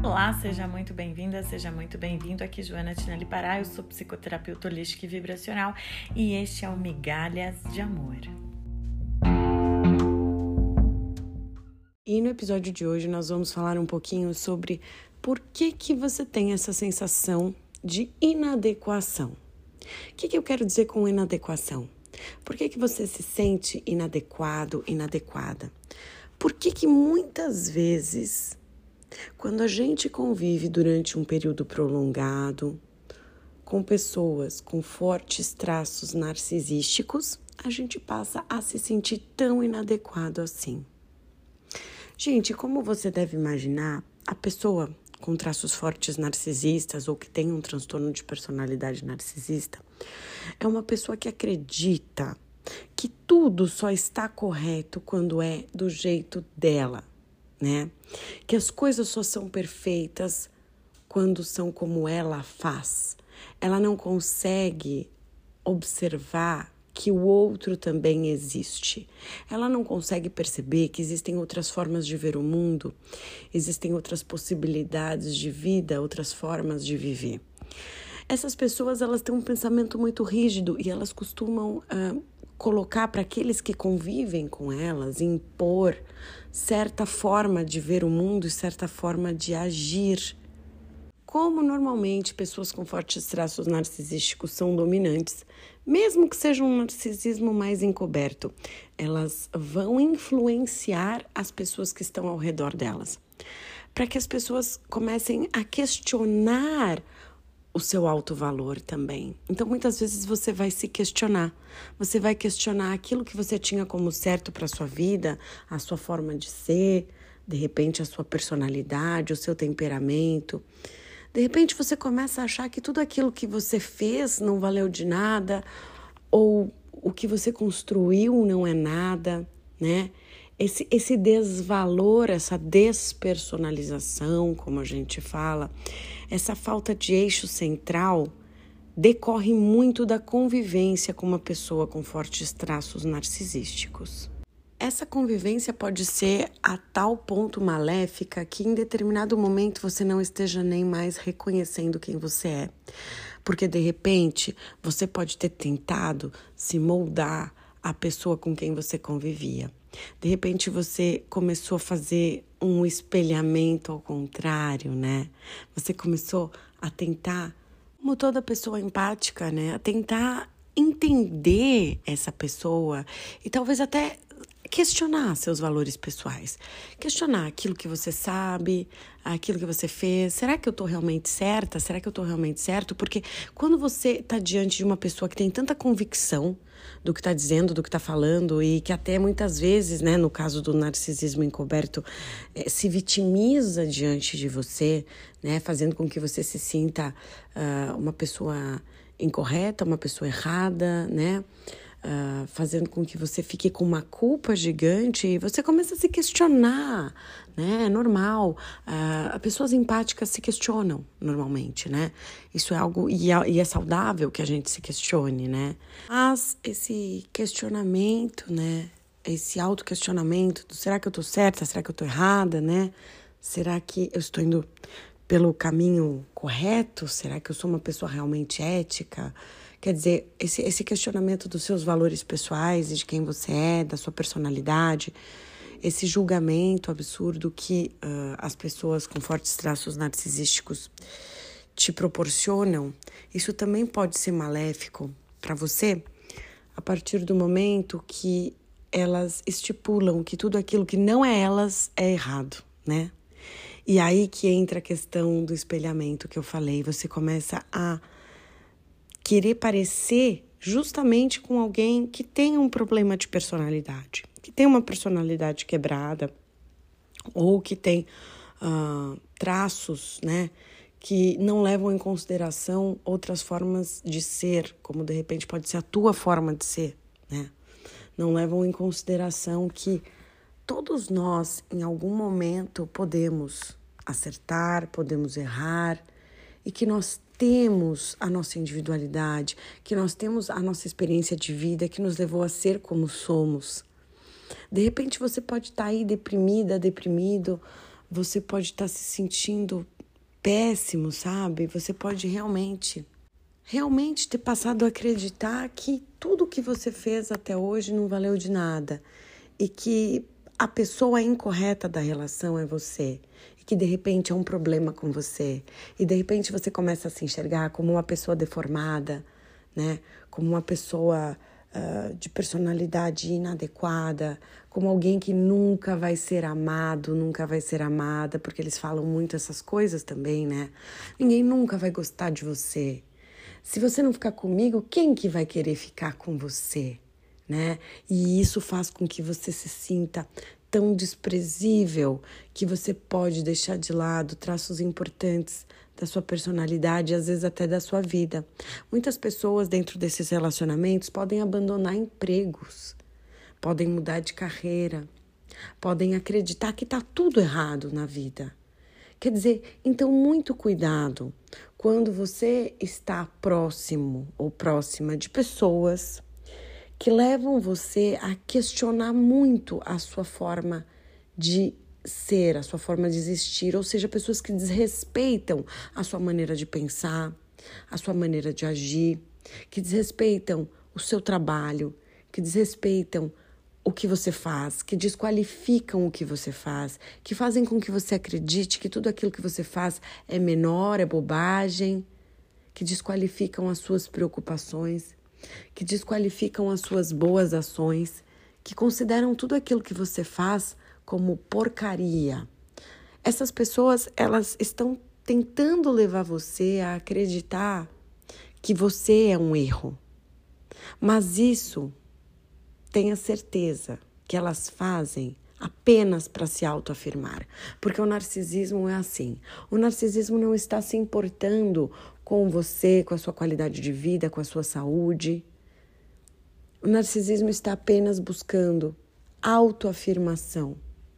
Olá, seja muito bem-vinda, seja muito bem-vindo. Aqui Joana Tinelli Pará, eu sou psicoterapeuta holística e vibracional e este é o Migalhas de Amor. E no episódio de hoje nós vamos falar um pouquinho sobre por que você tem essa sensação de inadequação. O que eu quero dizer com inadequação? Por que você se sente inadequado, inadequada? Por que muitas vezes, quando a gente convive durante um período prolongado com pessoas com fortes traços narcisísticos, a gente passa a se sentir tão inadequado assim? Gente, como você deve imaginar, a pessoa com traços fortes narcisistas ou que tem um transtorno de personalidade narcisista é uma pessoa que acredita que tudo só está correto quando é do jeito dela, né? Que as coisas só são perfeitas quando são como ela faz. Ela não consegue observar que o outro também existe. Ela não consegue perceber que existem outras formas de ver o mundo, existem outras possibilidades de vida, outras formas de viver. Essas pessoas, elas têm um pensamento muito rígido e elas costumam colocar para aqueles que convivem com elas, impor certa forma de ver o mundo e certa forma de agir. Como normalmente pessoas com fortes traços narcisísticos são dominantes, mesmo que seja um narcisismo mais encoberto, elas vão influenciar as pessoas que estão ao redor delas, para que as pessoas comecem a questionar o seu alto valor também. Então, muitas vezes você vai se questionar. Você vai questionar aquilo que você tinha como certo para a sua vida, a sua forma de ser, de repente a sua personalidade, o seu temperamento. De repente você começa a achar que tudo aquilo que você fez não valeu de nada, ou o que você construiu não é nada, né? Esse desvalor, essa despersonalização, como a gente fala, essa falta de eixo central decorre muito da convivência com uma pessoa com fortes traços narcisísticos. Essa convivência pode ser a tal ponto maléfica que em determinado momento você não esteja nem mais reconhecendo quem você é. Porque de repente você pode ter tentado se moldar à pessoa com quem você convivia. De repente você começou a fazer um espelhamento ao contrário, né? Você começou a tentar, como toda pessoa empática, né? A tentar entender essa pessoa e talvez até questionar seus valores pessoais, questionar aquilo que você sabe, aquilo que você fez. Será que eu estou realmente certa? Será que eu estou realmente certo? Porque quando você está diante de uma pessoa que tem tanta convicção do que está dizendo, do que está falando e que até muitas vezes, né, no caso do narcisismo encoberto, se vitimiza diante de você, né, fazendo com que você se sinta uma pessoa incorreta, uma pessoa errada, né? Fazendo com que você fique com uma culpa gigante e você começa a se questionar, né? É normal. Pessoas empáticas se questionam normalmente, né? Isso é algo, e é saudável que a gente se questione, né? Mas esse questionamento, né? Esse autoquestionamento do será que eu tô certa? Será que eu tô errada, né? Será que eu estou indo pelo caminho correto? Será que eu sou uma pessoa realmente ética? Quer dizer, esse questionamento dos seus valores pessoais e de quem você é, da sua personalidade, esse julgamento absurdo que as pessoas com fortes traços narcisísticos te proporcionam, isso também pode ser maléfico para você a partir do momento que elas estipulam que tudo aquilo que não é elas é errado, né? E aí que entra a questão do espelhamento que eu falei, você começa a querer parecer justamente com alguém que tem um problema de personalidade, que tem uma personalidade quebrada ou que tem traços, né, que não levam em consideração outras formas de ser, como de repente pode ser a tua forma de ser, né? Não levam em consideração que todos nós, em algum momento, podemos acertar, podemos errar e que nós temos a nossa individualidade, que nós temos a nossa experiência de vida que nos levou a ser como somos. De repente você pode estar aí deprimida, deprimido, você pode estar se sentindo péssimo, sabe? Você pode realmente ter passado a acreditar que tudo que você fez até hoje não valeu de nada e que a pessoa incorreta da relação é você e que de repente é um problema com você e de repente você começa a se enxergar como uma pessoa deformada, né? Como uma pessoa de personalidade inadequada, como alguém que nunca vai ser amado, nunca vai ser amada, porque eles falam muito essas coisas também, né? Ninguém nunca vai gostar de você. Se você não ficar comigo, quem que vai querer ficar com você, né? E isso faz com que você se sinta tão desprezível que você pode deixar de lado traços importantes da sua personalidade e às vezes até da sua vida. Muitas pessoas dentro desses relacionamentos podem abandonar empregos, podem mudar de carreira, podem acreditar que está tudo errado na vida. Quer dizer, então muito cuidado quando você está próximo ou próxima de pessoas que levam você a questionar muito a sua forma de ser, a sua forma de existir, ou seja, pessoas que desrespeitam a sua maneira de pensar, a sua maneira de agir, que desrespeitam o seu trabalho, que desrespeitam o que você faz, que desqualificam o que você faz, que fazem com que você acredite que tudo aquilo que você faz é menor, é bobagem, que desqualificam as suas preocupações, que desqualificam as suas boas ações, que consideram tudo aquilo que você faz como porcaria. Essas pessoas, elas estão tentando levar você a acreditar que você é um erro. Mas isso, tenha certeza que elas fazem apenas para se autoafirmar. Porque o narcisismo é assim. O narcisismo não está se importando com você, com a sua qualidade de vida, com a sua saúde. O narcisismo está apenas buscando autoafirmação,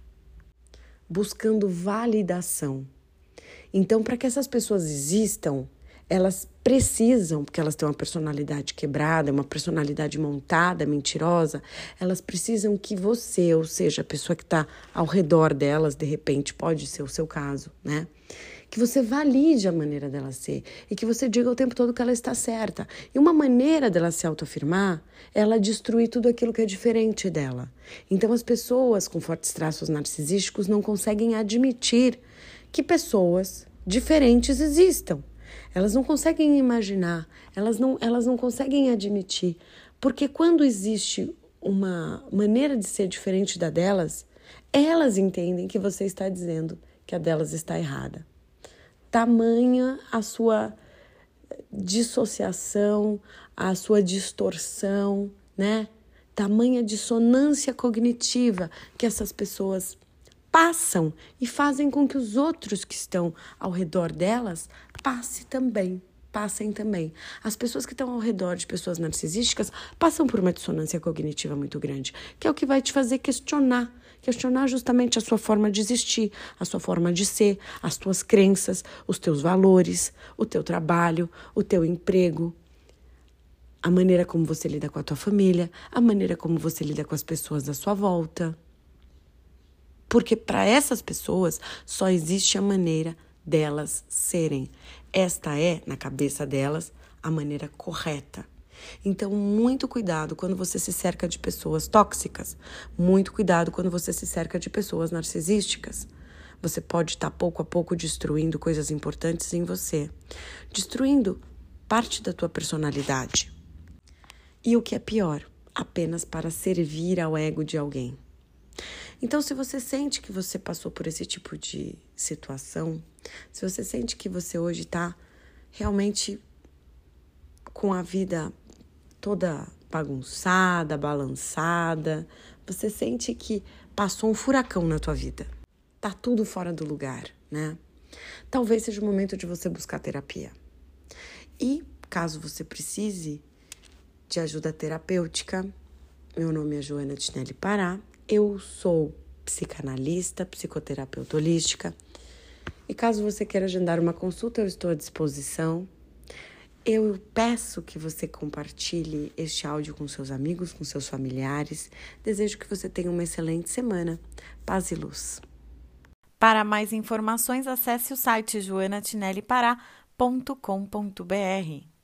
buscando validação. Então, para que essas pessoas existam, elas precisam, porque elas têm uma personalidade quebrada, uma personalidade montada, mentirosa, elas precisam que você, ou seja, a pessoa que está ao redor delas, de repente, pode ser o seu caso, né? Que você valide a maneira dela ser e que você diga o tempo todo que ela está certa. E uma maneira dela se autoafirmar é ela destruir tudo aquilo que é diferente dela. Então, as pessoas com fortes traços narcisísticos não conseguem admitir que pessoas diferentes existam. Elas não conseguem imaginar, elas não conseguem admitir. Porque quando existe uma maneira de ser diferente da delas, elas entendem que você está dizendo que a delas está errada. Tamanha a sua dissociação, a sua distorção, né? Tamanha dissonância cognitiva que essas pessoas passam e fazem com que os outros que estão ao redor delas passem também. As pessoas que estão ao redor de pessoas narcisísticas passam por uma dissonância cognitiva muito grande, que é o que vai te fazer questionar justamente a sua forma de existir, a sua forma de ser, as tuas crenças, os teus valores, o teu trabalho, o teu emprego, a maneira como você lida com a tua família, a maneira como você lida com as pessoas à sua volta. Porque para essas pessoas só existe a maneira delas serem. Esta é, na cabeça delas, a maneira correta. Então, muito cuidado quando você se cerca de pessoas tóxicas. Muito cuidado quando você se cerca de pessoas narcisísticas. Você pode estar pouco a pouco destruindo coisas importantes em você. Destruindo parte da tua personalidade. E o que é pior, apenas para servir ao ego de alguém. Então, se você sente que você passou por esse tipo de situação, se você sente que você hoje está realmente com a vida toda bagunçada, balançada, você sente que passou um furacão na tua vida. Tá tudo fora do lugar, né? Talvez seja o momento de você buscar terapia. E, caso você precise de ajuda terapêutica, meu nome é Joana Tinelli Pará, eu sou psicanalista, psicoterapeuta holística. E caso você queira agendar uma consulta, eu estou à disposição. Eu peço que você compartilhe este áudio com seus amigos, com seus familiares. Desejo que você tenha uma excelente semana. Paz e luz. Para mais informações, acesse o site joanatinellipará.com.br.